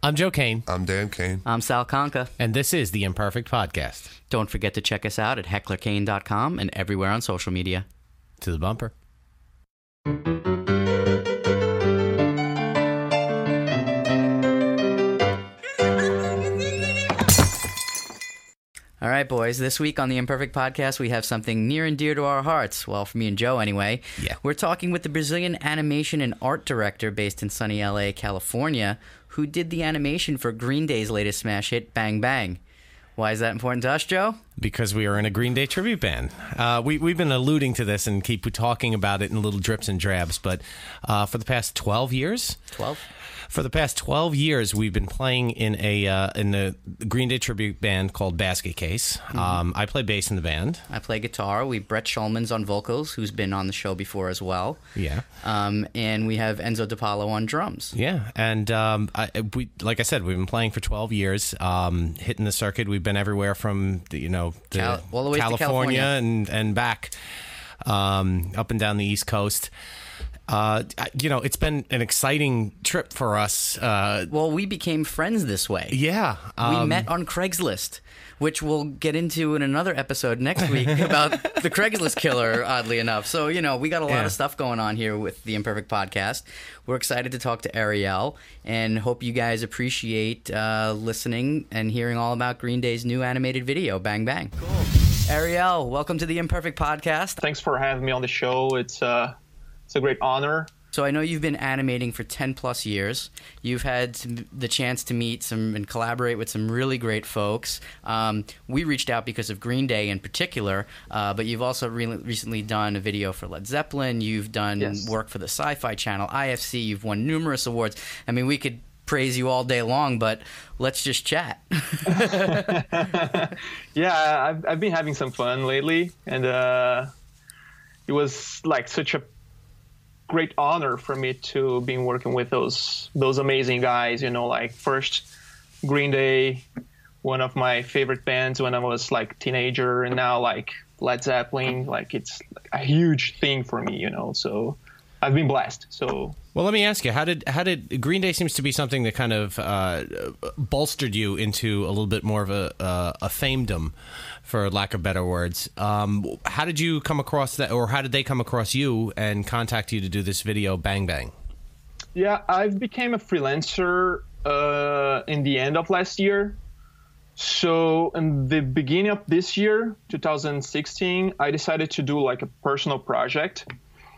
I'm Joe Kane. I'm Dan Kane. I'm Sal Conca. And this is The Imperfect Podcast. Don't forget to check us out at hecklerkane.com and everywhere on social media. To the bumper. All right, boys. This week on The Imperfect Podcast, we have something near and dear to our hearts. Well, for me and Joe, anyway. Yeah. We're talking with the Brazilian animation and art director based in sunny LA, California, who did the animation for Green Day's latest smash hit, Bang Bang. Why is that important to us, Joe? Because we are in a Green Day tribute band. We've been alluding to this and keep talking about it in little drips and drabs, but for the past 12 years... 12? For the past 12 years, we've been playing in a Green Day tribute band called Basket Case. I play bass in the band. I play guitar. Brett Schulman's on vocals, who's been on the show before as well. Yeah. And we have Enzo DiPaolo on drums. Yeah, and like I said, we've been playing for 12 years, hitting the circuit. We've been everywhere from all the way to California and back, up and down the East Coast. It's been an exciting trip for us. Well, we became friends this way. Yeah. We met on Craigslist, which we'll get into in another episode next week about the Craigslist killer, oddly enough. So, we got a lot of stuff going on here with the Imperfect Podcast. We're excited to talk to Ariel and hope you guys appreciate listening and hearing all about Green Day's new animated video, Bang Bang. Cool. Ariel, welcome to the Imperfect Podcast. Thanks for having me on the show. It's a great honor. So I know you've been animating for 10 plus years. You've had the chance to meet and collaborate with some really great folks. We reached out because of Green Day in particular, but you've also recently done a video for Led Zeppelin. You've done work for the Sci-Fi Channel, IFC. You've won numerous awards. I mean, we could praise you all day long, but let's just chat. Yeah, I've been having some fun lately, and it was like such a great honor for me to be working with those amazing guys. First Green Day, one of my favorite bands when I was like teenager, and now like Led Zeppelin, like it's a huge thing for me, so I've been blessed. So well, let me ask you, how did Green Day seems to be something that kind of bolstered you into a little bit more of a famedom, for lack of better words. How did you come across that, or how did they come across you and contact you to do this video, Bang Bang? Yeah, I became a freelancer in the end of last year. So in the beginning of this year, 2016, I decided to do like a personal project.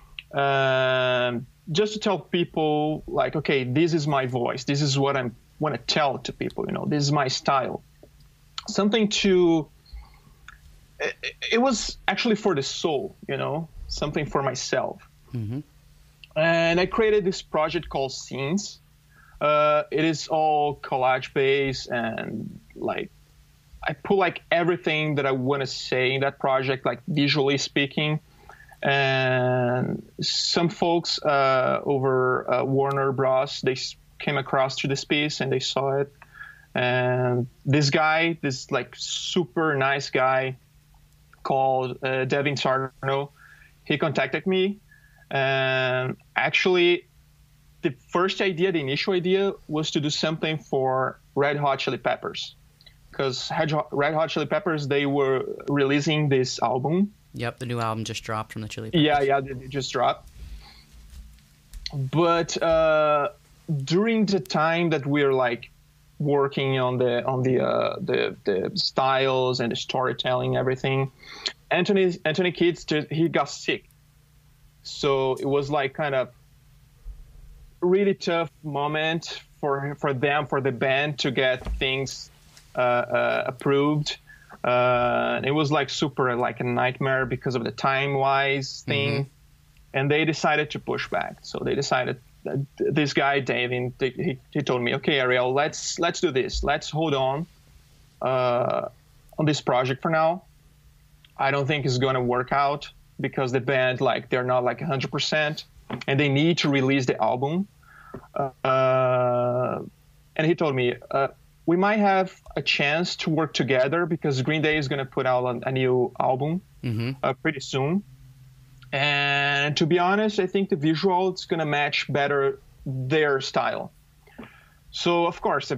Just to tell people, like, okay, this is my voice. This is what I want to tell to people, this is my style. Something to... It was actually for the soul, something for myself. Mm-hmm. And I created this project called Scenes. It is all collage based, and like I put like everything that I want to say in that project, like visually speaking. And some folks over Warner Bros., they came across to this piece and they saw it. And this guy, this like super nice guy called Devin Sarno, he contacted me. And actually, the initial idea was to do something for Red Hot Chili Peppers. Because Red Hot Chili Peppers, they were releasing this album. Yep, the new album just dropped from the Chili Peppers. Yeah, it just dropped. But during the time that we're like working on the styles and the storytelling, everything, Anthony Kiedis, he got sick. So it was like kind of really tough moment for the band to get things approved. It was like super like a nightmare because of the time-wise thing. Mm-hmm. And they decided to push back. So they decided, this guy, David, he told me, okay, Ariel, let's do this. Let's hold on this project for now. I don't think it's going to work out because the band, like, they're not like 100% and they need to release the album. And he told me, we might have a chance to work together because Green Day is going to put out a new album pretty soon. And to be honest, I think the visual is going to match better their style. So of course,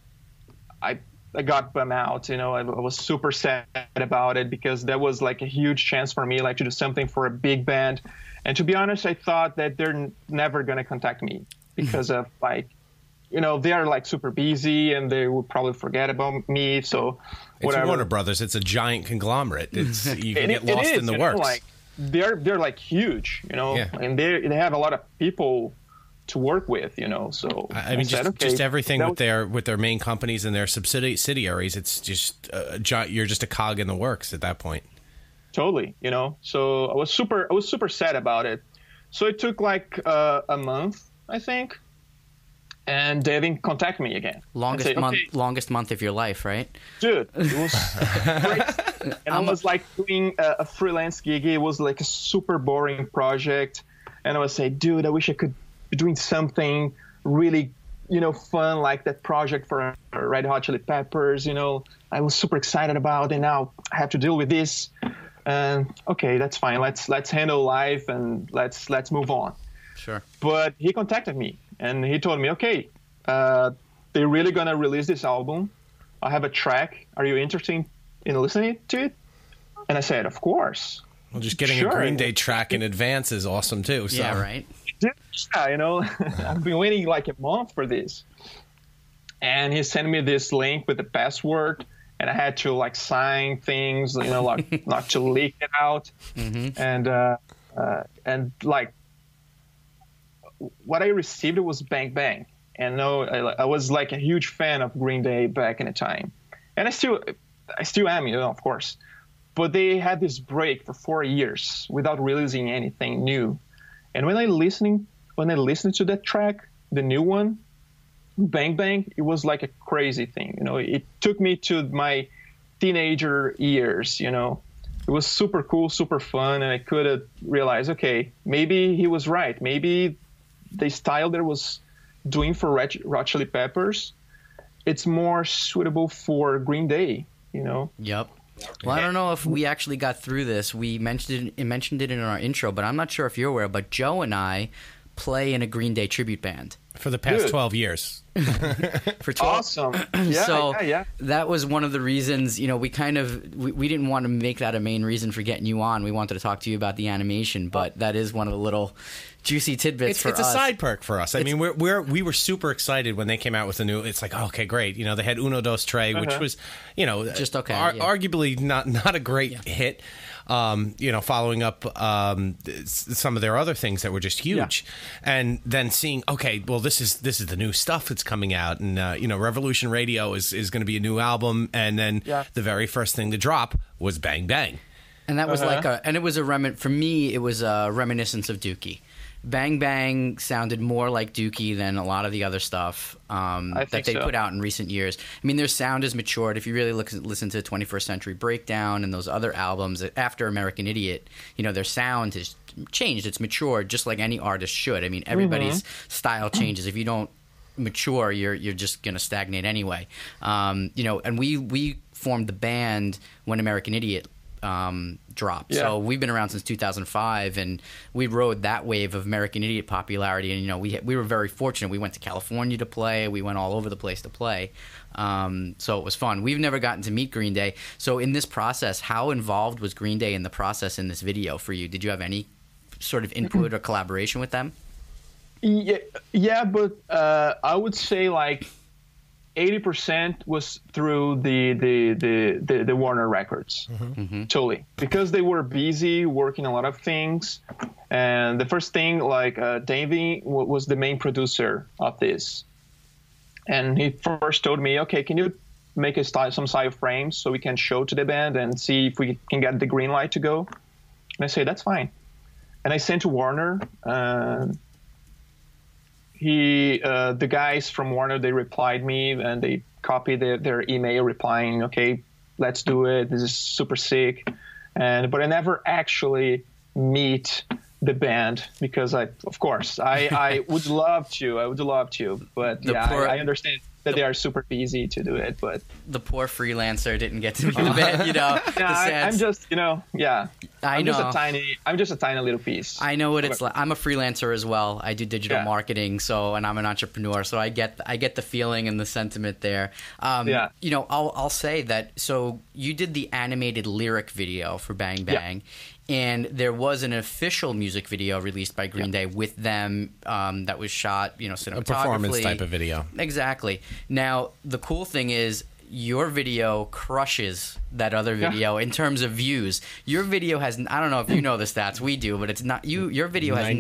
I got bummed out. You know, I was super sad about it because that was like a huge chance for me, like to do something for a big band. And to be honest, I thought that they're never gonna contact me because of like, you know, they are like super busy and they would probably forget about me. So whatever. It's Warner Brothers. It's a giant conglomerate. It's you can get lost in the works. Know, like, they're like huge, you know, and they have a lot of people to work with, you know. So I mean, just everything with their main companies and their subsidiaries. It's just you're just a cog in the works at that point. Totally, you know. So I was super sad about it. So it took like a month, I think, and they didn't contact me again. Longest month of your life, right? Dude, it was great. And I was like doing a freelance gig. It was like a super boring project, and I was saying, dude, I wish I could be doing something really, you know, fun like that project for Red Hot Chili Peppers. You know, I was super excited about, and now I have to deal with this. And okay, that's fine. Let's handle life and let's move on. Sure. But he contacted me and he told me, okay, they're really gonna release this album. I have a track. Are you interested in listening to it? And I said, of course. Well, just getting a Green Day track in advance is awesome too. So. Yeah, right. Yeah, you know, I've been waiting like a month for this. And he sent me this link with the password, and I had to like sign things, you know, like not to leak it out. Mm-hmm. And like what I received was Bang Bang. And I was like a huge fan of Green Day back in the time, and I still am, you know, of course. But they had this break for 4 years without releasing anything new. And when I listened to that track, the new one, Bang Bang, it was like a crazy thing. You know, it took me to my teenager years. You know, it was super cool, super fun, and I could realize, okay, maybe he was right. Maybe the style that I was doing for Red Hot Chili Peppers, it's more suitable for Green Day. You know. Yep. Well, I don't know if we actually got through this. We mentioned it in our intro, but I'm not sure if you're aware. But Joe and I play in a Green Day tribute band for the past 12 years. For 12. Awesome. Yeah, so that was one of the reasons. You know, we didn't want to make that a main reason for getting you on. We wanted to talk to you about the animation, but that is one of the little juicy tidbits for us. It's a side perk for us. I mean, we were super excited when they came out with the new. It's like, oh, okay, great. You know, they had Uno Dos Tres, which was, you know, just okay, arguably not a great hit. You know, following up some of their other things that were just huge, and then seeing, okay, well, this is the new stuff that's coming out, and you know, Revolution Radio is going to be a new album, and then the very first thing to drop was Bang Bang, and that was for me, it was a reminiscence of Dookie. Bang Bang sounded more like Dookie than a lot of the other stuff that they put out in recent years. I mean, their sound has matured. If you really listen to 21st Century Breakdown and those other albums after American Idiot, you know, their sound has changed. It's matured, just like any artist should. I mean, everybody's style changes. If you don't mature, you're just going to stagnate anyway. You know, and we formed the band when American Idiot dropped. So we've been around since 2005, and we rode that wave of American Idiot popularity. And you know, we were very fortunate. We went to California to play. We went all over the place to play. So it was fun. We've never gotten to meet Green Day. So in this process, how involved was Green Day in the process in this video for you? Did you have any sort of input or collaboration with them? Yeah, but I would say like 80% was through the Warner Records, totally, because they were busy working a lot of things. And the first thing, like Davey was the main producer of this, and he first told me, okay, can you make some style frames so we can show to the band and see if we can get the green light to go? And I say, that's fine. And I sent to Warner. The guys from Warner, they replied me and they copied their email replying, okay, let's do it. This is super sick. But I never actually meet the band because I would love to, but I understand that they are super busy to do it. But the poor freelancer didn't get to meet the band, you know. I'm just, you know, I'm just a tiny little piece. I know what it's like. I'm a freelancer as well. I do digital marketing, and I'm an entrepreneur, so I get the feeling and the sentiment there. You know, I'll say that. So you did the animated lyric video for Bang Bang. Yeah. And there was an official music video released by Green Day with them that was shot, you know, cinematographically. A performance type of video. Exactly. Now, the cool thing is your video crushes that other video in terms of views. Your video has, I don't know if you know the stats, we do, but it's not, your video has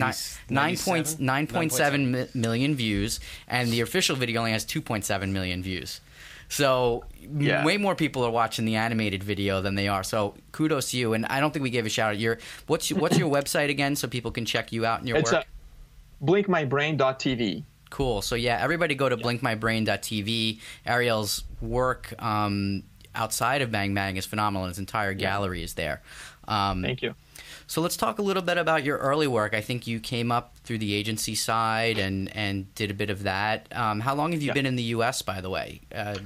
9.7 million views, and the official video only has 2.7 million views. So way more people are watching the animated video than they are. So kudos to you. And I don't think we gave a shout out. What's your website again so people can check you out and your work? It's blinkmybrain.tv. Cool. So everybody go to blinkmybrain.tv. Ariel's work outside of Bang Bang is phenomenal. His entire gallery is there. Thank you. So let's talk a little bit about your early work. I think you came up through the agency side and did a bit of that. How long have you been in the U.S., by the way?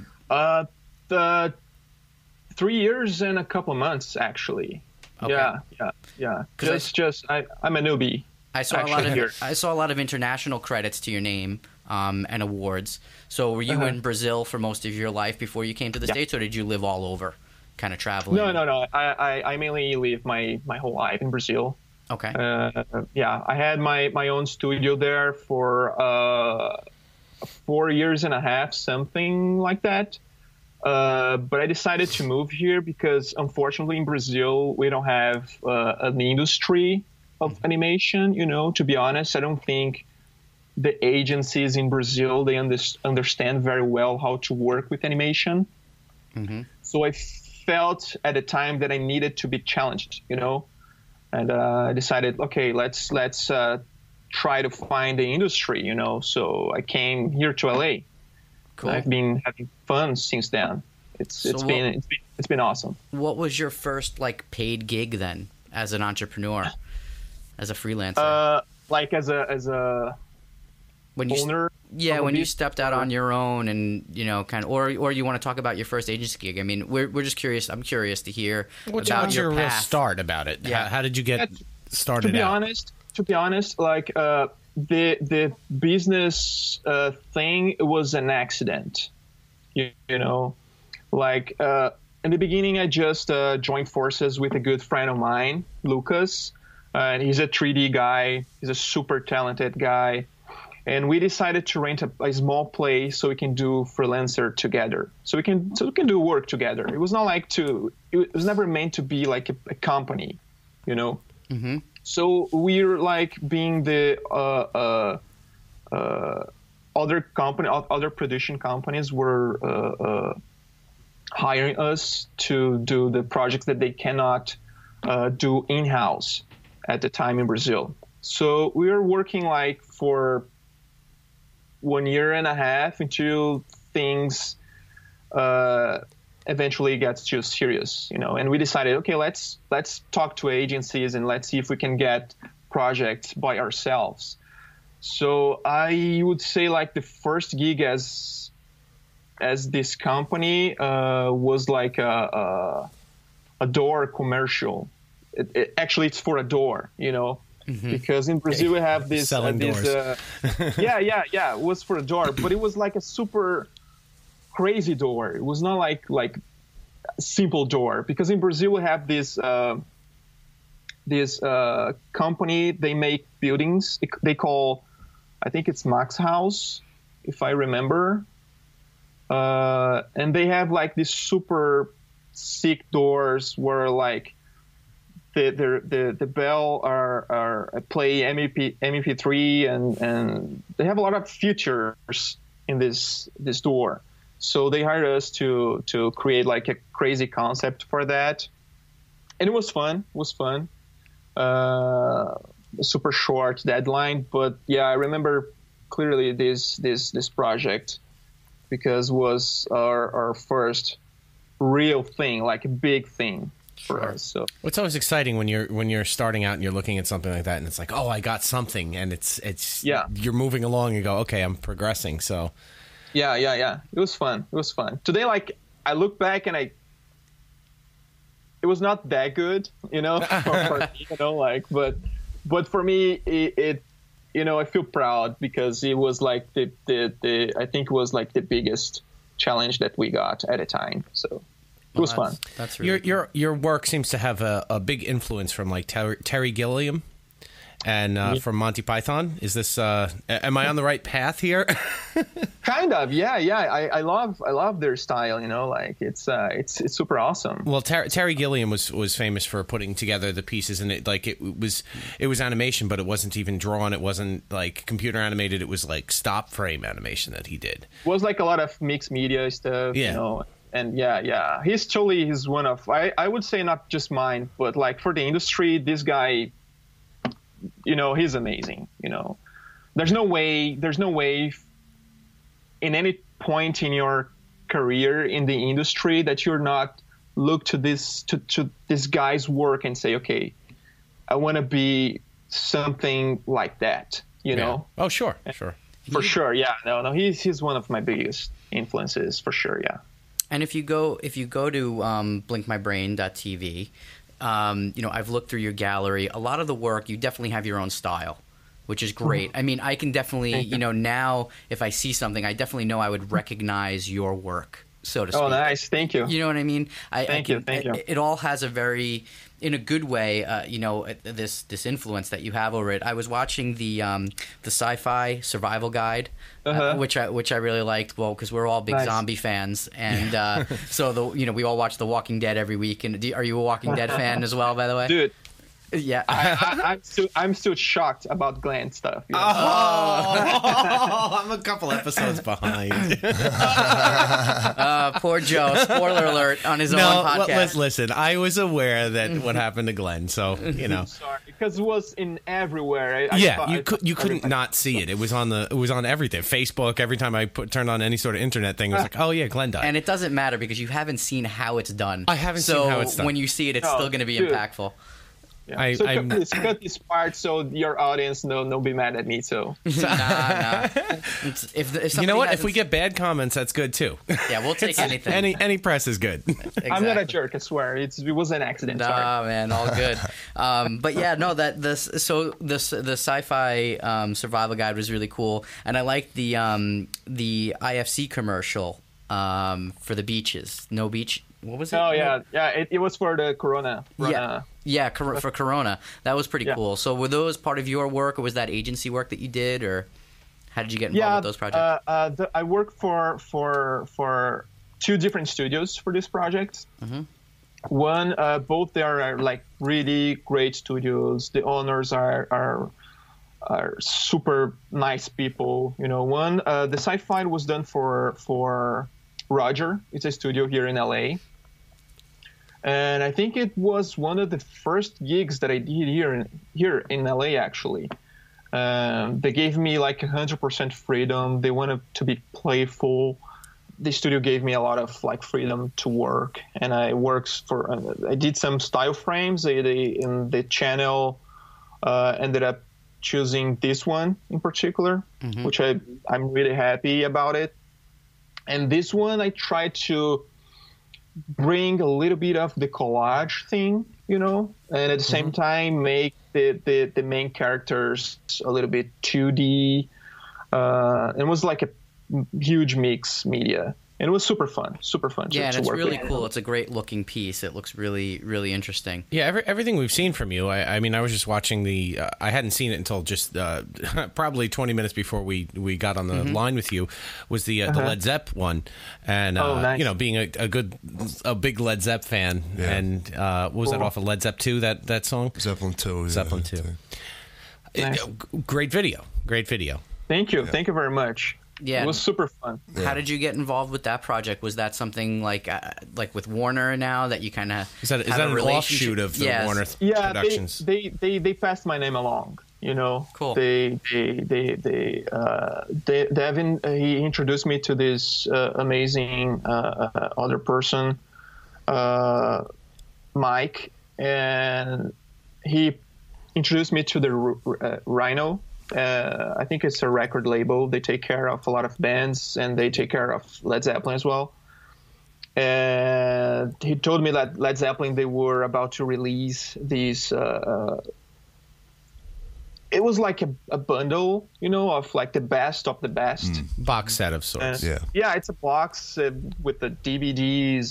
3 years and a couple of months, actually. Okay. Yeah. I'm a newbie. I saw a lot of international credits to your name and awards. So were you in Brazil for most of your life before you came to the States, or did you live all over, kind of traveling? No. I mainly live my whole life in Brazil. Okay. I had my own studio there for 4 years and a half, something like that. But I decided to move here because, unfortunately, in Brazil, we don't have an industry of animation. You know, to be honest, I don't think the agencies in Brazil, they understand very well how to work with animation. Mm-hmm. So I felt at the time that I needed to be challenged, you know, and I decided, okay, let's try to find the industry, you know. So I came here to LA. Cool. I've been having fun since then. It's been awesome. What was your first paid gig then, as an entrepreneur, as a freelancer? Like as a owner. Yeah, when you stepped out on your own, and kind of, or you want to talk about your first agency gig? I mean, we're just curious. I'm curious to hear about your real path. Start about it. Yeah. How did you get started? To be honest, the business thing was an accident. You know, in the beginning, I just joined forces with a good friend of mine, Lucas, and he's a 3D guy. He's a super talented guy. And we decided to rent a small place so we can do freelancer together. So we can do work together. It was not it was never meant to be like a company, you know? Mm-hmm. So we're being the other production companies were hiring us to do the projects that they cannot do in-house at the time in Brazil. So we were working for 1 year and a half until things eventually gets too serious, you know. And we decided, okay, let's talk to agencies and let's see if we can get projects by ourselves. So I would say the first gig as this company was a door commercial. Actually, it's for a door, you know. Mm-hmm. Because in Brazil we have this selling doors. It was for a door, but it was a super crazy door. It was not like a simple door, because in Brazil we have this company. They make buildings. They call, I think it's Max House, if I remember, and they have these super sick doors where the bell are play MP3 and they have a lot of features in this door. So they hired us to create a crazy concept for that, and it was fun. Super short deadline, but yeah, I remember clearly this project because it was our first real thing, a big thing. For us, so it's always exciting when you're starting out and you're looking at something like that, and it's oh, I got something, and it's you're moving along and go, okay, I'm progressing. So yeah, it was fun. Today, I look back and it was not that good, you know, for me, you know, like, but for me, it you know, I feel proud because it was like the I think it was like the biggest challenge that we got at a time. So it was fun. That's really your work seems to have a big influence from like Terry Gilliam and from Monty Python. Is this am I on the right path here? Kind of, yeah. I love their style, you know, like it's super awesome. Well, Terry Gilliam was famous for putting together the pieces, and it was animation, but it wasn't even drawn. It wasn't like computer animated. It was like stop frame animation that he did. It was like a lot of mixed media stuff, you know. And he's one of I would say not just mine, but like for the industry, this guy, you know, he's amazing. You know, there's no way in any point in your career in the industry that you're not look to this guy's work and say, okay, I want to be something like that. You know? Oh, sure. For sure. Yeah. No. He's one of my biggest influences for sure. Yeah. And if you go to blinkmybrain.tv, you know, I've looked through your gallery. A lot of the work, you definitely have your own style, which is great. I mean, I can definitely, you know, now if I see something, I definitely know I would recognize your work, so to speak. Oh, nice. Thank you. You know what I mean? Thank you. It all has a very, in a good way, you know, this influence that you have over it. I was watching the Sci-Fi Survival Guide, which I really liked. Well, because we're all big zombie fans, and so we all watch The Walking Dead every week. And are you a Walking Dead fan as well, by the way? Dude. Yeah, I'm still shocked about Glenn stuff. You know? I'm a couple episodes behind. Poor Joe. Spoiler alert on his own podcast. Well, listen, I was aware that what happened to Glenn, so you know. Sorry, because it was in everywhere. You couldn't not see it. It was on everything. Facebook. Every time I turned on any sort of internet thing, it was like, oh yeah, Glenn died. And it doesn't matter because you haven't seen how it's done. I haven't seen how it's done. So when you see it, it's still going to be impactful. Yeah. Please cut this part so your audience no be mad at me. So nah. If you know what, if we get bad comments, that's good too. Yeah, we'll take anything. Any press is good. Exactly. I'm not a jerk. I swear, it was an accident. Nah, man, all good. But yeah, no, the Sci-Fi Survival Guide was really cool, and I liked the IFC commercial for the beaches. No beach. What was it? Oh yeah. It was for the Corona. Yeah, for Corona. That was pretty cool. So were those part of your work, or was that agency work that you did, or how did you get involved with those projects? I worked for two different studios for this project. Mm-hmm. One, both they are like really great studios. The owners are super nice people. You know, one the Sci-Fi was done for Roger. It's a studio here in LA. And I think it was one of the first gigs that I did here in LA, actually. They gave me like 100% freedom. They wanted to be playful. The studio gave me a lot of like freedom to work. And I did some style frames. In the channel ended up choosing this one in particular, which I'm really happy about it. And this one, I tried to bring a little bit of the collage thing, you know, and at the same time make the main characters a little bit 2D. It was like a huge mix media. And it was super fun to work with. Yeah, and it's really cool. It's a great looking piece. It looks really, really interesting. Yeah, everything we've seen from you. I mean, I was just watching I hadn't seen it until just probably 20 minutes before we got on the line with you. Was the Led Zepp one, and nice. You know, being a big Led Zepp fan, and what was that off of Led Zepp 2? That song? Zeppelin 2. Zeppelin 2. Nice. Great video. Thank you. Thank you very much. Yeah, it was super fun. Yeah. How did you get involved with that project? Was that something like with Warner now that you kind of is that an offshoot of the Warner Productions? They passed my name along. You know, cool. Devin, he introduced me to this amazing other person, Mike, and he introduced me to the Rhino. I think it's a record label. They take care of a lot of bands, and they take care of Led Zeppelin as well. And he told me that Led Zeppelin, they were about to release these. It was like a bundle, of like the best of the best. Box set of sorts. Yeah, it's a box with the DVDs.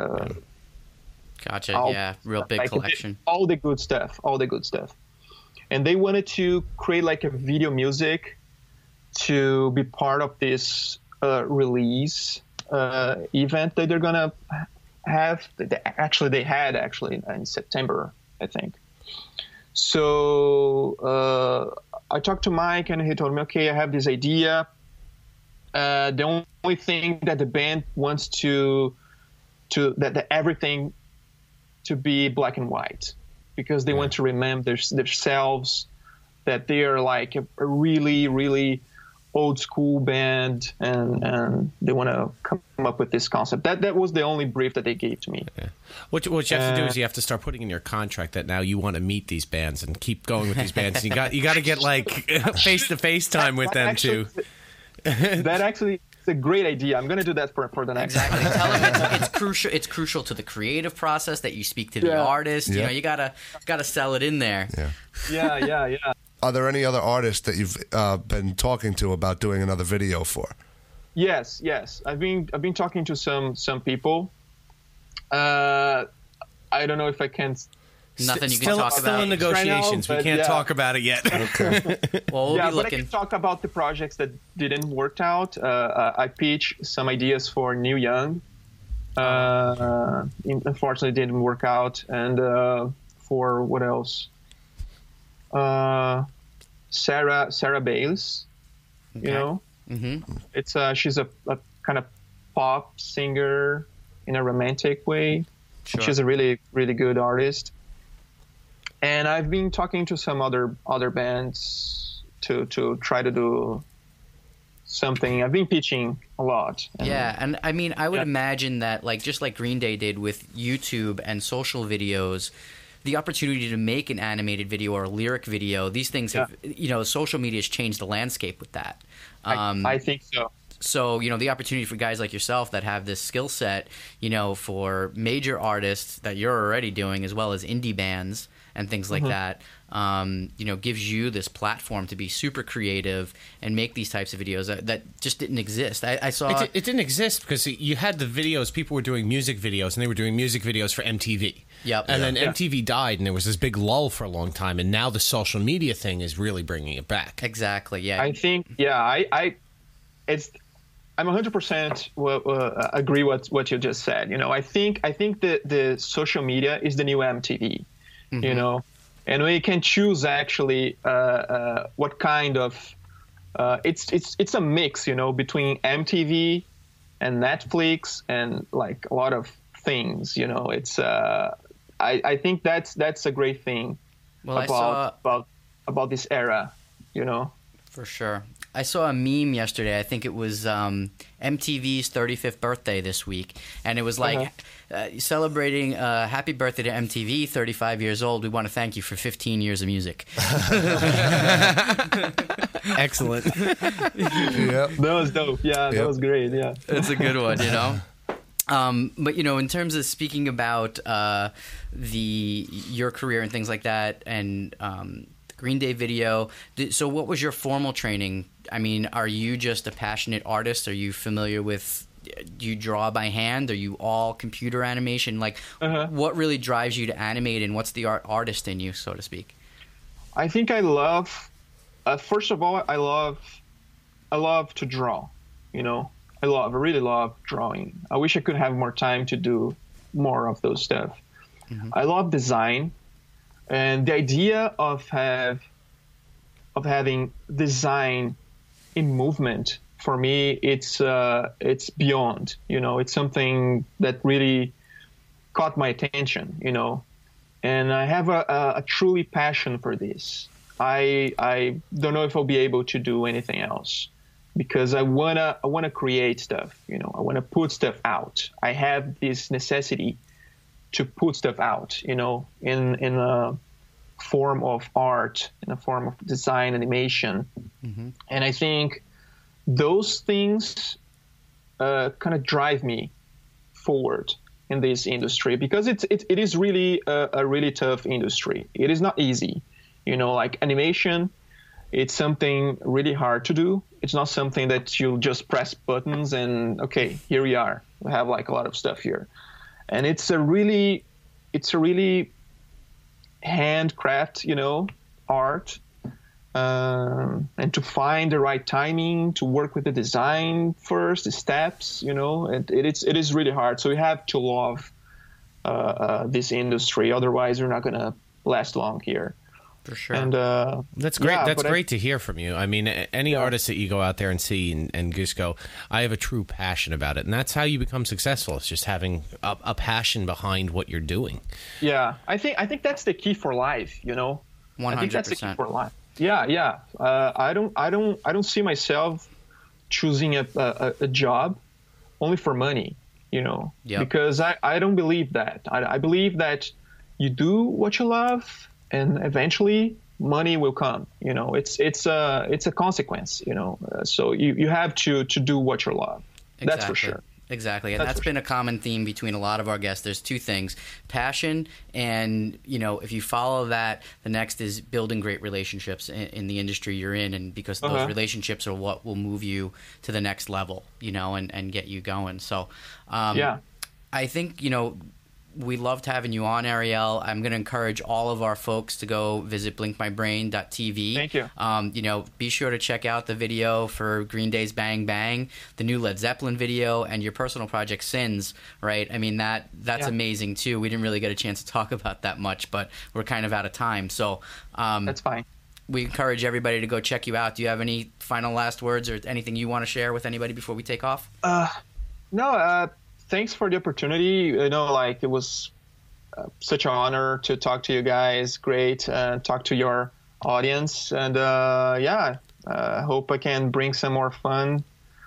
Gotcha. Real big collection. All the good stuff. And they wanted to create like a video music to be part of this release event that they're gonna have. They had in September, I think. So I talked to Mike, and he told me, okay, I have this idea. The only thing that the band wants that everything to be black and white, because they want to remember themselves, that they are like a really, really old school band, and they want to come up with this concept. That was the only brief that they gave to me. Yeah. What you have to do is you have to start putting in your contract that now you want to meet these bands and keep going with these bands. You got to get like face-to-face time with them too. That actually is a great idea. I'm going to do that for the next. Exactly. Tell them it's crucial. It's crucial to the creative process that you speak to the artist. You know, you gotta sell it in there. Yeah. Are there any other artists that you've been talking to about doing another video for? Yes. I've been talking to some people. I don't know if I can. Nothing you can talk about. Still in negotiations. Right now, we can't talk about it yet. Okay. Well, we'll be looking. But I can talk about the projects that didn't work out. I pitched some ideas for Neil Young. Unfortunately, didn't work out. And for what else? Sarah Bails, it's she's a kind of pop singer in a romantic way. Sure. She's a really, really good artist. And I've been talking to some other bands to try to do something. I've been pitching a lot. And I mean, I would imagine that just like Green Day did with YouTube and social videos, the opportunity to make an animated video or a lyric video, these things have, social media has changed the landscape with that. I think so. So, the opportunity for guys like yourself that have this skill set, for major artists that you're already doing, as well as indie bands and things like that, gives you this platform to be super creative and make these types of videos that just didn't exist. I saw it didn't exist because you had the videos. People were doing music videos, and they were doing music videos for MTV. Yep. And then MTV died, and there was this big lull for a long time. And now the social media thing is really bringing it back. Exactly. Yeah. I think. Yeah. I'm 100% agree what you just said. I think that the social media is the new MTV. And we can choose actually what kind of it's a mix, between MTV and Netflix and like a lot of things. It's I think that's a great thing about this era. For sure. I saw a meme yesterday. I think it was MTV's 35th birthday this week. And it was like celebrating happy birthday to MTV, 35 years old. We want to thank you for 15 years of music. Excellent. Yep. That was dope. Yeah, that was great. Yeah. It's a good one, But, in terms of speaking about your career and things like that and Green Day video. So what was your formal training? I mean, are you just a passionate artist? Are you familiar with, do you draw by hand? Are you all computer animation? Like, what really drives you to animate, and what's the artist in you, so to speak? I think I love, first of all, I love to draw, I really love drawing. I wish I could have more time to do more of those stuff. I love design. And the idea of having design in movement, for me, it's beyond. It's something that really caught my attention. And I have a truly passion for this. I don't know if I'll be able to do anything else, because I wanna create stuff. I wanna put stuff out. I have this necessity to put stuff out, in a form of art, in a form of design, animation. And I think those things kind of drive me forward in this industry, because it is really a really tough industry. It is not easy, like animation. It's something really hard to do. It's not something that you just press buttons and okay, here we are. We have like a lot of stuff here, and it's a really handcraft, art. And to find the right timing, to work with the design first, the steps, it is really hard. So you have to love this industry, otherwise you're not going to last long here. For sure. And that's great. That's great to hear from you. I mean, any artist that you go out there and see and just go, I have a true passion about it, and that's how you become successful. It's just having a passion behind what you're doing. Yeah, I think that's the key for life. 100%. I think that's the key for life. Yeah. I don't see myself choosing a job only for money, because I don't believe that. I believe that you do what you love, and eventually money will come. It's a consequence. So you have to do what you love. Exactly. That's for sure. Exactly. And that's been a common theme between a lot of our guests. There's two things: passion, and if you follow that, the next is building great relationships in the industry you're in, and because those relationships are what will move you to the next level, and get you going. So I think we loved having you on, Ariel. I'm going to encourage all of our folks to go visit blinkmybrain.tv. Thank you. Be sure to check out the video for Green Day's Bang Bang, the new Led Zeppelin video, and your personal project Sins, right? I mean, that's amazing, too. We didn't really get a chance to talk about that much, but we're kind of out of time. So that's fine. We encourage everybody to go check you out. Do you have any final last words or anything you want to share with anybody before we take off? No, thanks for the opportunity. It was such an honor to talk to you guys. Great, talk to your audience, and hope I can bring some more fun.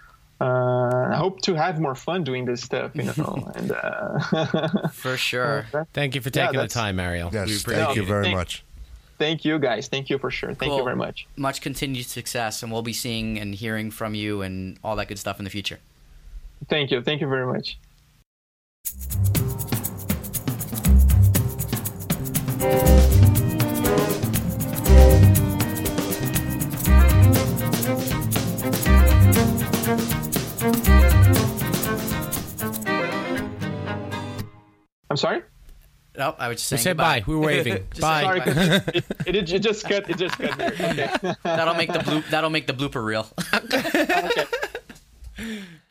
I hope to have more fun doing this stuff, and for sure. Thank you for taking the time, Ariel. Yes, thank you very much. Thank you, guys. Thank you for sure. Thank you very much. Much continued success, and we'll be seeing and hearing from you and all that good stuff in the future. Thank you. Thank you very much. I'm sorry? No, I was just saying. We said bye. We were waving. Bye. Sorry, it just cut. It just cut here. Okay. That'll make the blooper reel. Okay.